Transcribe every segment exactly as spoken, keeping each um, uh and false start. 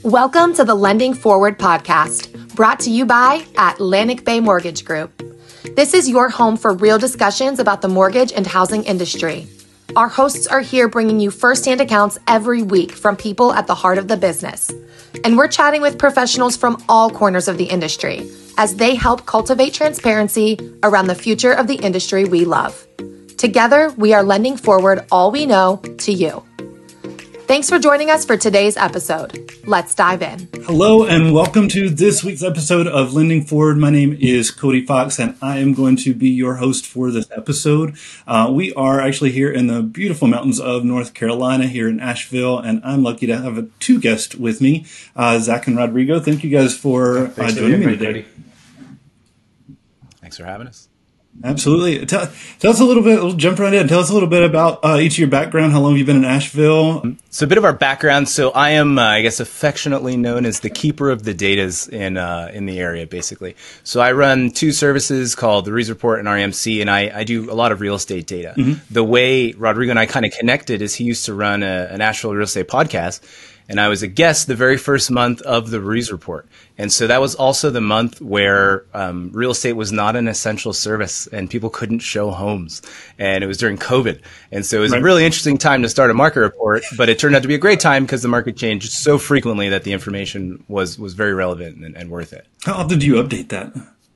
Welcome to the Lending Forward podcast, brought to you by Atlantic Bay Mortgage Group. This is your home for real discussions about the mortgage and housing industry. Our hosts are here bringing you firsthand accounts every week from people at the heart of the business. And we're chatting with professionals from all corners of the industry as they help cultivate transparency around the future of the industry we love. Together, we are lending forward all we know to you. Thanks for joining us for today's episode. Let's dive in. Hello and welcome to this week's episode of Lending Forward. My name is Cody Fox and I am going to be your host for this episode. Uh, we are actually here in the beautiful mountains of North Carolina here in Asheville, and I'm lucky to have a, two guests with me, uh, Zach and Rodrigo. Thank you guys for uh, joining me today. Cody. Thanks for having us. Absolutely. Tell, tell us a little bit, we'll jump right in. Tell us a little bit about uh, each of your background. How long have you been in Asheville? So a bit of our background. So I am, uh, I guess, affectionately known as the keeper of the datas in uh, in the area, basically. So I run two services called the Rees Report and R E M C, and I, I do a lot of real estate data. Mm-hmm. The way Rodrigo and I kind of connected is he used to run a, an Asheville real estate podcast, and I was a guest the very first month of the Rees Report. And so that was also the month where um, real estate was not an essential service and people couldn't show homes. And it was during COVID. And so it was right. a really interesting time to start a market report, but it turned out to be a great time because the market changed so frequently that the information was, was very relevant and, and worth it. How often do you update that?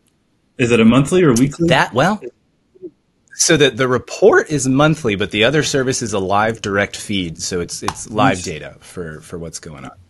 Is it a monthly or weekly? That, well... So the, the report is monthly, but the other service is a live direct feed. So it's it's live nice. data for, for what's going on.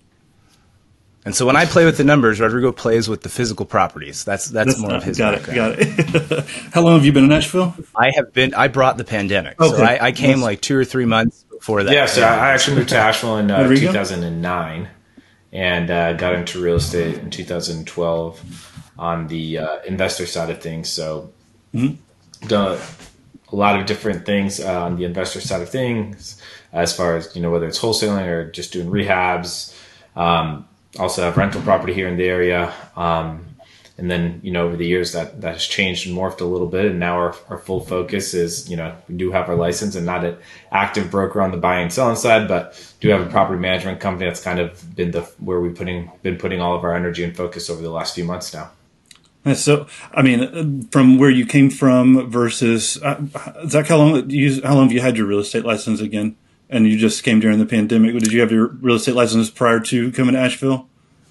And so when I play with the numbers, Rodrigo plays with the physical properties. That's that's, that's more of his got background. It, got it. How long have you been in Nashville? I have been. I brought the pandemic. Okay. So I, I came yes. like two or three months before that. Yeah, so I actually moved to Asheville in uh, two thousand nine and uh, got into real estate in two thousand twelve on the uh, investor side of things. So mm-hmm. done a lot of different things uh, on the investor side of things, as far as, you know, whether it's wholesaling or just doing rehabs. Um, also have rental property here in the area. Um, and then, you know, over the years that, that has changed and morphed a little bit. And now our, our full focus is, you know, we do have our license and not an active broker on the buying and selling side, but do have a property management company. That's kind of been the, where we've putting, been putting all of our energy and focus over the last few months now. So, I mean, from where you came from versus uh, Zach, how long you how long have you had your real estate license again? And you just came during the pandemic. Did you have your real estate license prior to coming to Asheville?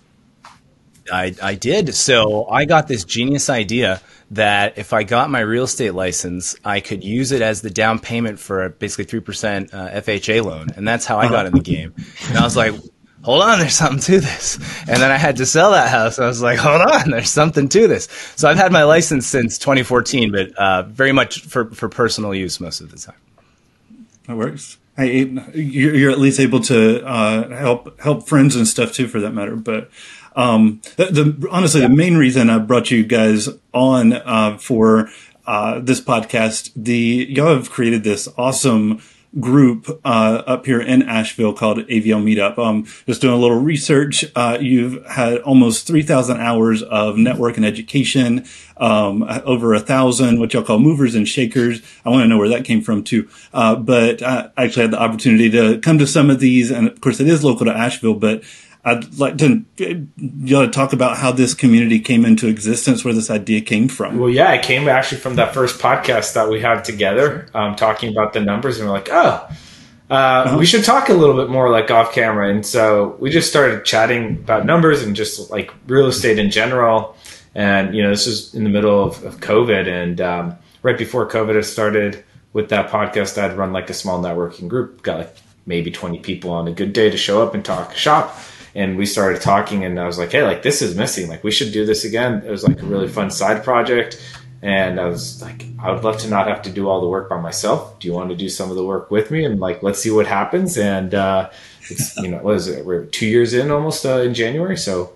I I did. So I got this genius idea that if I got my real estate license, I could use it as the down payment for a basically three percent uh, F H A loan, and that's how I got in the game. And I was like, hold on, there's something to this. And then I had to sell that house. I was like, hold on, there's something to this. So I've had my license since twenty fourteen, but uh, very much for, for personal use most of the time. That works. Hey, you're at least able to uh, help help friends and stuff too, for that matter. But um, the, the honestly, yeah. the main reason I brought you guys on uh, for uh, this podcast, the y'all have created this awesome group uh up here in Asheville called A V L Meetup. Um just doing a little research, uh you've had almost three thousand hours of network and education, um over a thousand what y'all call movers and shakers. I want to know where that came from too. Uh but I actually had the opportunity to come to some of these, and of course it is local to Asheville, but I'd like to y'all to talk about how this community came into existence, where this idea came from. Well, yeah, it came actually from that first podcast that we had together, um, talking about the numbers, and we're like, oh, uh, uh-huh. we should talk a little bit more like off camera. And so we just started chatting about numbers and just like real estate in general. And, you know, this was in the middle of, of COVID. And um, right before COVID had started with that podcast, I'd run like a small networking group, got like maybe twenty people on a good day to show up and talk shop. And we started talking, and I was like, hey, like, this is missing. Like, we should do this again. It was like a really fun side project. And I was like, I would love to not have to do all the work by myself. Do you want to do some of the work with me? And like, let's see what happens. And uh, it's, you know, what is it? We're two years in almost uh, in January. So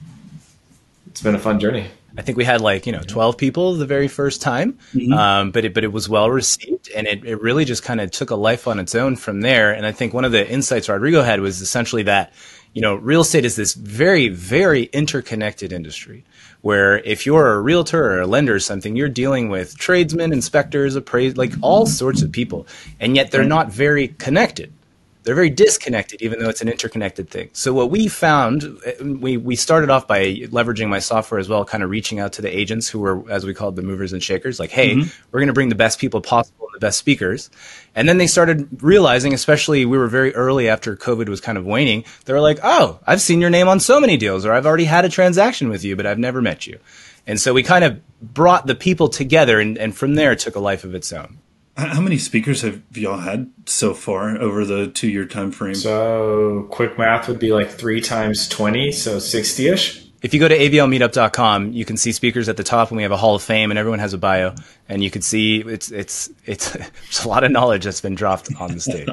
it's been a fun journey. I think we had like, you know, twelve people the very first time, mm-hmm. um, but it, but it was well received, and it, it really just kind of took a life on its own from there. And I think one of the insights Rodrigo had was essentially that, you know, real estate is this very, very interconnected industry where if you're a realtor or a lender or something, you're dealing with tradesmen, inspectors, appraisers, like all sorts of people, and yet they're not very connected. they're very disconnected, even though it's an interconnected thing. So what we found, we, we started off by leveraging my software as well, kind of reaching out to the agents who were, as we called the movers and shakers, like, hey, mm-hmm. we're going to bring the best people possible and the best speakers. And then they started realizing, especially we were very early after COVID was kind of waning, they were like, oh, I've seen your name on so many deals, or I've already had a transaction with you, but I've never met you. And so we kind of brought the people together, and, and from there it took a life of its own. How many speakers have y'all had so far over the two-year time frame? So quick math would be like three times twenty, so sixty-ish. If you go to A V L meetup dot com, you can see speakers at the top, and we have a Hall of Fame, and everyone has a bio. And you can see it's it's it's there's a lot of knowledge that's been dropped on the stage.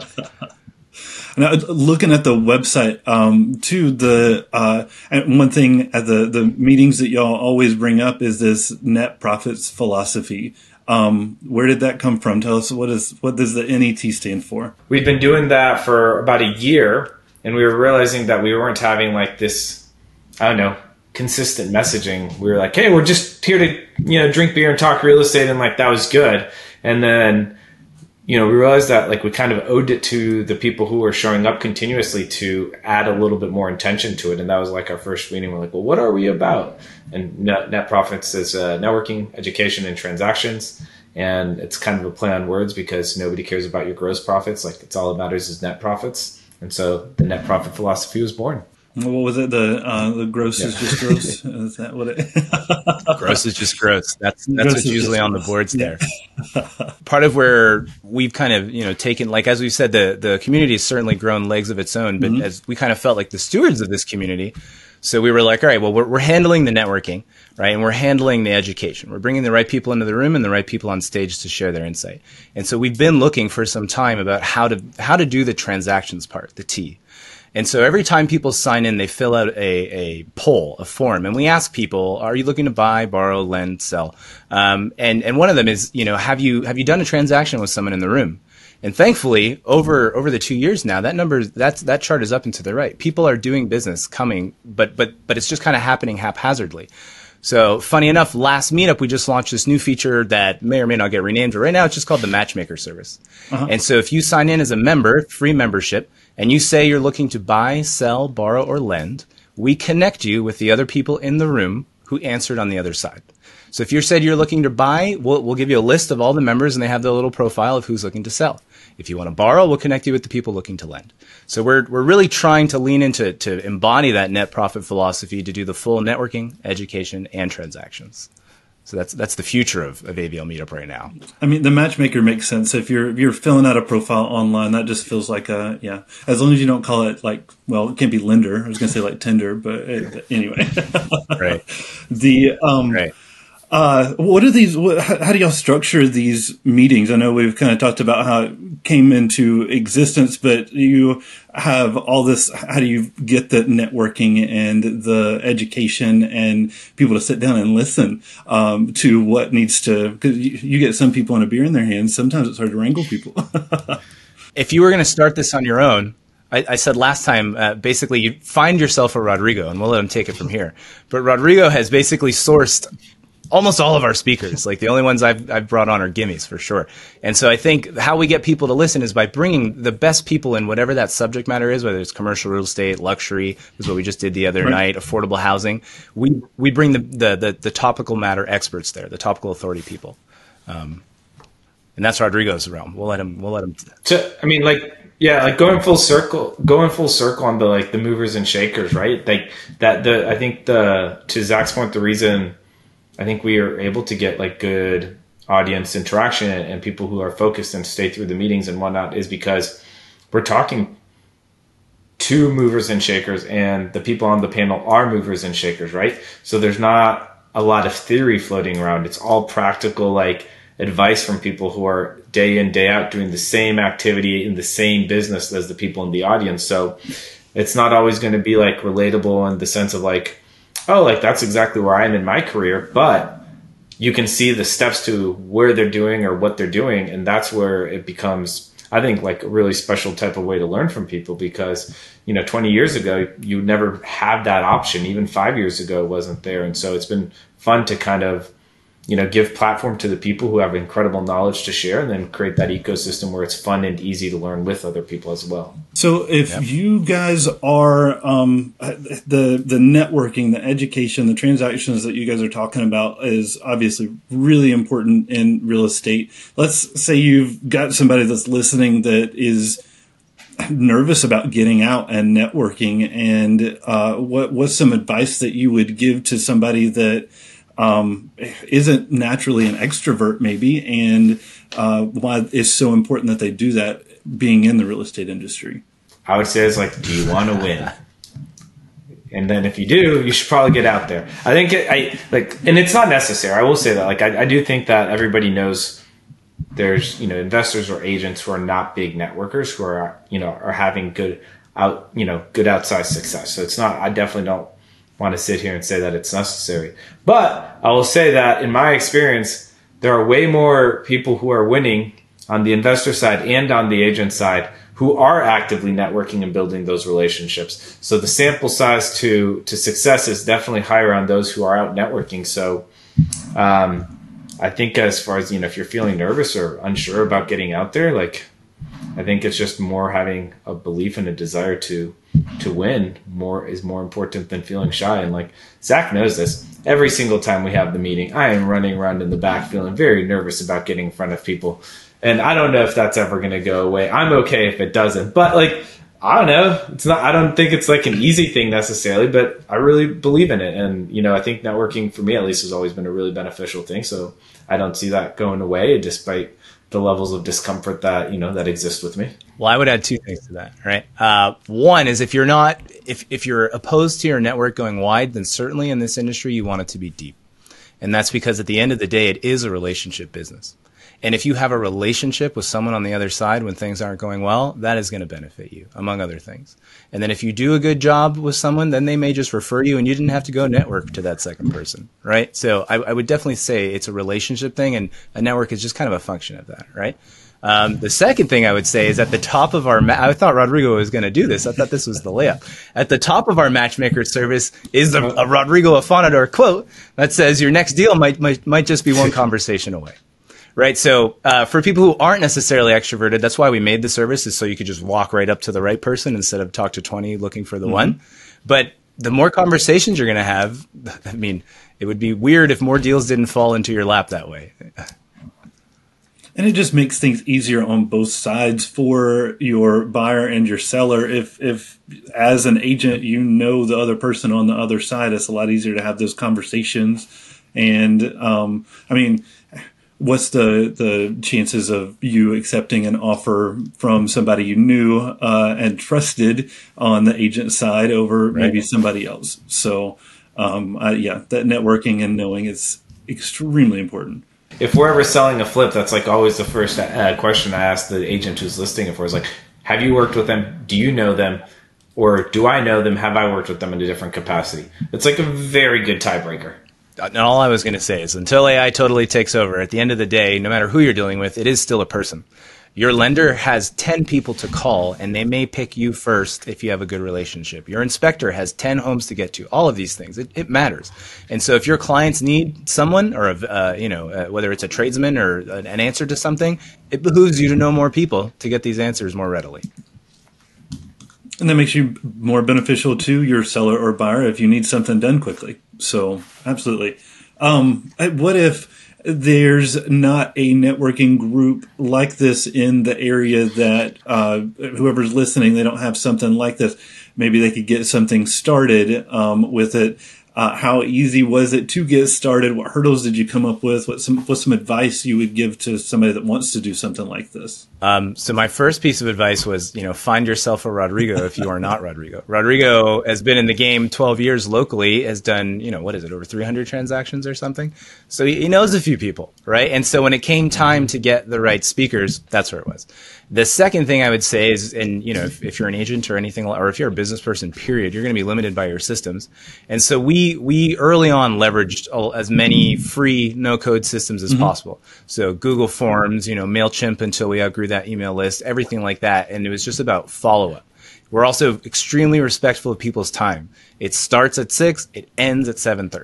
Now, looking at the website, um, too, the uh, and one thing at the the meetings that y'all always bring up is this net profits philosophy. Um, where did that come from? Tell us, what is what does the N E T stand for? We've been doing that for about a year, and we were realizing that we weren't having like this, I don't know, consistent messaging. We were like, hey, we're just here to, you know, drink beer and talk real estate, and like that was good. And then, you know, we realized that like we kind of owed it to the people who were showing up continuously to add a little bit more intention to it. And that was like our first meeting. We're like, well, what are we about? And net, net profits is uh, networking, education, and transactions. And it's kind of a play on words because nobody cares about your gross profits. Like, it's all that matters is net profits. And so the net profit philosophy was born. What was it? The uh, the gross yeah. is just gross. Is that what it? Gross is just gross. That's that's gross what's usually on gross. The boards there. Part of where we've kind of, you know, taken, like as we said, the the community has certainly grown legs of its own, but mm-hmm. as we kind of felt like the stewards of this community, so we were like, all right, well, we're we're handling the networking, right, and we're handling the education. We're bringing the right people into the room and the right people on stage to share their insight. And so we've been looking for some time about how to how to do the transactions part, the T. And so every time people sign in, they fill out a, a poll, a form, and we ask people, are you looking to buy, borrow, lend, sell? Um, and, and one of them is, you know, have you, have you done a transaction with someone in the room? And thankfully, over, over the two years now, that number, that's, that chart is up and to the right. People are doing business coming, but, but, but it's just kind of happening haphazardly. So funny enough, last meetup, we just launched this new feature that may or may not get renamed, but right now it's just called the Matchmaker service. Uh-huh. And so if you sign in as a member, free membership, and you say you're looking to buy, sell, borrow, or lend, we connect you with the other people in the room who answered on the other side. So if you said you're looking to buy, we'll, we'll give you a list of all the members, and they have their little profile of who's looking to sell. If you want to borrow, we'll connect you with the people looking to lend. So we're we're really trying to lean into to embody that net profit philosophy to do the full networking, education, and transactions. So that's that's the future of, of A V L Meetup right now. I mean, the matchmaker makes sense. If you're if you're filling out a profile online, that just feels like a yeah. As long as you don't call it like, well, it can't be Lender. I was going to say like Tinder, but it, anyway. Right. The um. Right. Uh, what are these? What, how, how do y'all structure these meetings? I know we've kind of talked about how it came into existence, but you have all this. How do you get the networking and the education and people to sit down and listen um, to what needs to? Because you, you get some people and a beer in their hands. Sometimes it's hard to wrangle people. If you were going to start this on your own, I, I said last time, uh, basically, you find yourself a Rodrigo, and we'll let him take it from here. But Rodrigo has basically sourced almost all of our speakers. Like, the only ones I've, I've brought on are gimmies for sure. And so I think how we get people to listen is by bringing the best people in whatever that subject matter is, whether it's commercial real estate, luxury, is what we just did the other right. night, affordable housing. We, we bring the, the, the, the topical matter experts there, the topical authority people. Um, and that's Rodrigo's realm. We'll let him, we'll let him. So, I mean, like, yeah, like going full circle, going full circle on the, like the movers and shakers, right? Like that, the, I think the, to Zach's point, the reason I think we are able to get like good audience interaction and, and people who are focused and stay through the meetings and whatnot is because we're talking to movers and shakers, and the people on the panel are movers and shakers, right? So there's not a lot of theory floating around. It's all practical, like advice from people who are day in, day out doing the same activity in the same business as the people in the audience. So it's not always going to be like relatable in the sense of like, oh, like that's exactly where I am in my career, but you can see the steps to where they're doing or what they're doing. And that's where it becomes, I think, like a really special type of way to learn from people because, you know, twenty years ago, you never had that option. Even five years ago, it wasn't there. And so it's been fun to kind of you know, give platform to the people who have incredible knowledge to share, and then create that ecosystem where it's fun and easy to learn with other people as well. So if yep. you guys are um, the the networking, the education, the transactions that you guys are talking about is obviously really important in real estate. Let's say you've got somebody that's listening that is nervous about getting out and networking, and uh, what what's some advice that you would give to somebody that um, isn't naturally an extrovert, maybe, and uh, why it's so important that they do that, being in the real estate industry? I would say it's like, do you want to win? And then if you do, you should probably get out there. I think it, I like, and it's not necessary. I will say that, like, I, I do think that everybody knows there's, you know, investors or agents who are not big networkers who are, you know, are having good out, you know, good outside success. So it's not, I definitely don't want to sit here and say that it's necessary. But I will say that in my experience, there are way more people who are winning on the investor side and on the agent side who are actively networking and building those relationships. So the sample size to, to success is definitely higher on those who are out networking. So, um, I think as far as, you know, if you're feeling nervous or unsure about getting out there, like, I think it's just more having a belief and a desire to to win more is more important than feeling shy. And like Zach knows this, every single time we have the meeting, I am running around in the back feeling very nervous about getting in front of people. And I don't know if that's ever going to go away. I'm okay if it doesn't, but like, I don't know. It's not, I don't think it's like an easy thing necessarily, but I really believe in it. And, you know, I think networking for me at least has always been a really beneficial thing. So I don't see that going away despite the levels of discomfort that, you know, that exist with me. Well, I would add two things to that, right? Uh, one is if you're not, if, if you're opposed to your network going wide, then certainly in this industry, you want it to be deep. And that's because at the end of the day, it is a relationship business. And if you have a relationship with someone on the other side when things aren't going well, that is going to benefit you, among other things. And then if you do a good job with someone, then they may just refer you and you didn't have to go network to that second person, right? So I, I would definitely say it's a relationship thing, and a network is just kind of a function of that, right? Um, the second thing I would say is at the top of our, ma- I thought Rodrigo was going to do this. I thought this was the layup. At the top of our matchmaker service is a, a Rodrigo Afanador quote that says your next deal might, might, might just be one conversation away. Right. So uh, for people who aren't necessarily extroverted, that's why we made the service, is so you could just walk right up to the right person instead of talk to twenty looking for the mm-hmm. one. But the more conversations you're going to have, I mean, it would be weird if more deals didn't fall into your lap that way. And it just makes things easier on both sides for your buyer and your seller. If, if as an agent, you know the other person on the other side, it's a lot easier to have those conversations. And um, I mean, what's the, the chances of you accepting an offer from somebody you knew uh, and trusted on the agent side over right. maybe somebody else? So, um, uh, yeah, that networking and knowing is extremely important. If we're ever selling a flip, that's like always the first uh, question I ask the agent who's listing it for is like, have you worked with them? Do you know them? Or do I know them? Have I worked with them in a different capacity? It's like a very good tiebreaker. And all I was going to say is until A I totally takes over, at the end of the day, no matter who you're dealing with, it is still a person. Your lender has ten people to call, and they may pick you first if you have a good relationship. Your inspector has ten homes to get to. All of these things, it, it matters. And so if your clients need someone, or a, uh, you know, uh, whether it's a tradesman or an answer to something, it behooves you to know more people to get these answers more readily. And that makes you more beneficial to your seller or buyer if you need something done quickly. So absolutely. Um, what if there's not a networking group like this in the area that uh, whoever's listening, they don't have something like this? Maybe they could get something started um, with it. Uh, how easy was it to get started? What hurdles did you come up with? What some what's some advice you would give to somebody that wants to do something like this? Um, so my first piece of advice was, you know, find yourself a Rodrigo if you are not Rodrigo. Rodrigo has been in the game twelve years locally, has done, you know, what is it, over three hundred transactions or something? So he knows a few people, right? And so when it came time to get the right speakers, that's where it was. The second thing I would say is, and you know, if, if you're an agent or anything, or if you're a business person, period, you're going to be limited by your systems. And so we we early on leveraged all, as many free no-code systems as mm-hmm. possible. So Google Forms, you know, MailChimp until we outgrew that email list, everything like that. And it was just about follow-up. We're also extremely respectful of people's time. It starts at six, it ends at seven thirty.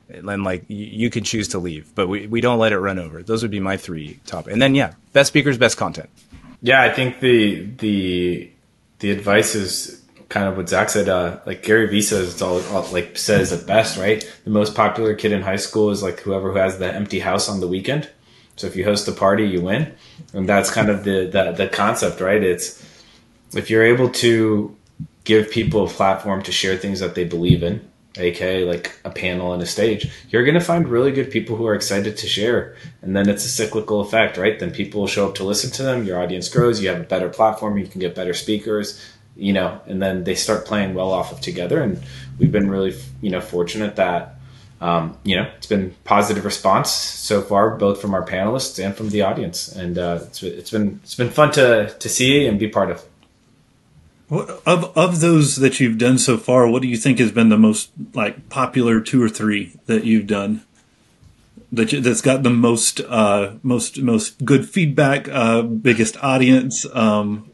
And like you, you can choose to leave, but we, we don't let it run over. Those would be my three top. And then, yeah, best speakers, best content. Yeah, I think the the the advice is kind of what Zach said. Uh, like Gary Vee says, it's all, all like says it best, right? The most popular kid in high school is like whoever who has the empty house on the weekend. So if you host a party, you win, and that's kind of the the, the concept, right? It's if you're able to give people a platform to share things that they believe in, aka like a panel and a stage, you're going to find really good people who are excited to share. And then it's a cyclical effect, right? Then people will show up to listen to them. Your audience grows. You have a better platform. You can get better speakers, you know, and then they start playing well off of together. And we've been really, you know, fortunate that, um, you know, it's been positive response so far, both from our panelists and from the audience. And uh, it's, it's been, it's been fun to, to see and be part of. What, of of those that you've done so far, what do you think has been the most like popular two or three that you've done? That you, that's got the most uh, most most good feedback, uh, biggest audience. Um.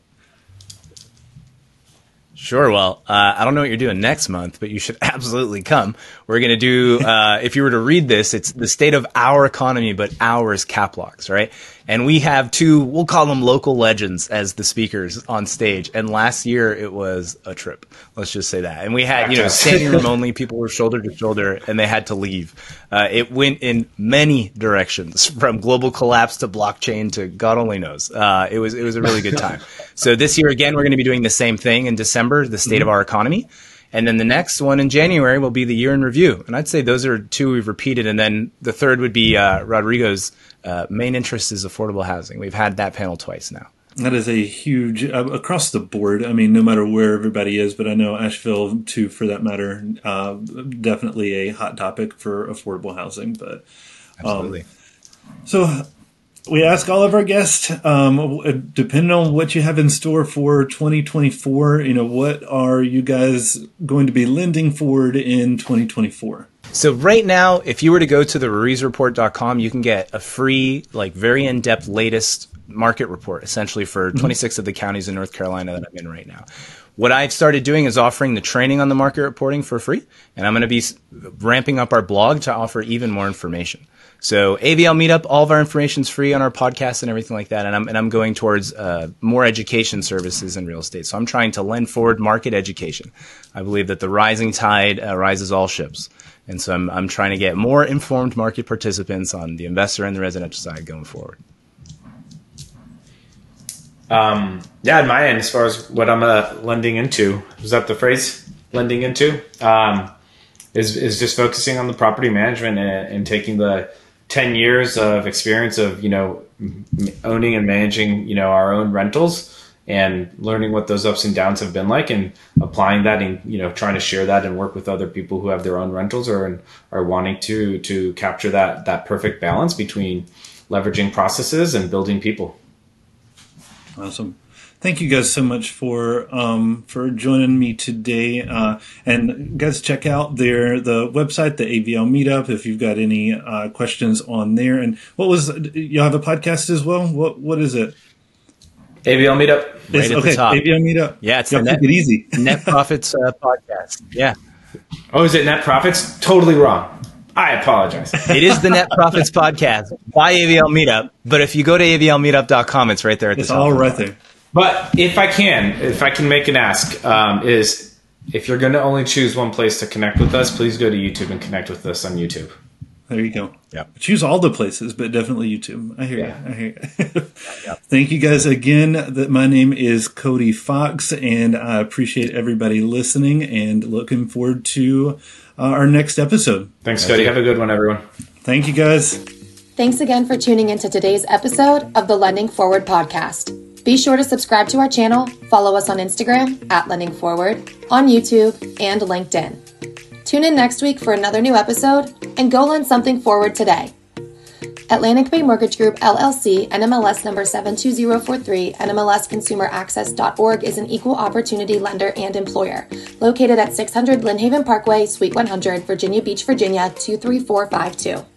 Sure. Well, uh, I don't know what you're doing next month, but you should absolutely come. We're going to do, uh, if you were to read this, it's the state of our economy, but ours cap locks, right? And we have two, we'll call them local legends as the speakers on stage. And last year it was a trip. Let's just say that. And we had, you know, standing room only, people were shoulder to shoulder and they had to leave. Uh, it went in many directions, from global collapse to blockchain to God only knows. Uh, it was, it was a really good time. So this year, again, we're going to be doing the same thing in December, the state mm-hmm. of our economy. And then the next one in January will be the year in review. And I'd say those are two we've repeated. And then the third would be uh, Rodrigo's uh, main interest is affordable housing. We've had that panel twice now. That is a huge, uh, across the board. I mean, no matter where everybody is, but I know Asheville, too, for that matter, uh, definitely a hot topic for affordable housing. But um, Absolutely. So we ask all of our guests, um, depending on what you have in store for twenty twenty-four, you know, what are you guys going to be lending forward in twenty twenty-four? So right now, if you were to go to the ruiz report dot com, you can get a free, like very in-depth latest market report, essentially for twenty-six mm-hmm. of the counties in North Carolina that I'm in right now. What I've started doing is offering the training on the market reporting for free, and I'm going to be ramping up our blog to offer even more information. So A V L Meetup, all of our information is free on our podcast and everything like that. And I'm, and I'm going towards uh, more education services in real estate. So I'm trying to lend forward market education. I believe that the rising tide uh, rises all ships. And so I'm, I'm trying to get more informed market participants on the investor and the residential side going forward. Um, yeah, on my end, as far as what I'm uh, lending into, is that the phrase, lending into, um, is, is just focusing on the property management and, and taking the ten years of experience of, you know, owning and managing, you know, our own rentals and learning what those ups and downs have been like and applying that and, you know, trying to share that and work with other people who have their own rentals or are wanting to, to capture that, that perfect balance between leveraging processes and building people. Awesome. Thank you guys so much for um, for joining me today. Uh, and guys, check out their the website, the A V L Meetup, if you've got any uh, questions on there. And what was you have a podcast as well? What what is it? A V L Meetup. Right it's, at okay, the top. A V L Meetup. Yeah, it's Y'all the net, take it easy. Net Profits uh, podcast. Yeah. Oh, is it Net Profits? Totally wrong. I apologize. It is the Net Profits podcast by A V L Meetup. But if you go to A V L meetup dot com, it's right there at the it's top. It's all right there. But if I can, if I can make an ask, um, is if you're going to only choose one place to connect with us, please go to YouTube and connect with us on YouTube. There you go. Yeah. Choose all the places, but definitely YouTube. I hear yeah. you. I hear you. Yep. Thank you guys again. That my name is Cody Fox, and I appreciate everybody listening and looking forward to uh, our next episode. Thanks, Cody. Have a good one, everyone. Thank you, guys. Thanks again for tuning into today's episode of the Lending Forward podcast. Be sure to subscribe to our channel, follow us on Instagram at Lending Forward, on YouTube, and LinkedIn. Tune in next week for another new episode, and go lend something forward today. Atlantic Bay Mortgage Group, L L C, N M L S number seven two zero four three, N M L S consumer access dot org is an equal opportunity lender and employer, located at six hundred Lynn Haven Parkway, Suite one hundred, Virginia Beach, Virginia, two three four five two.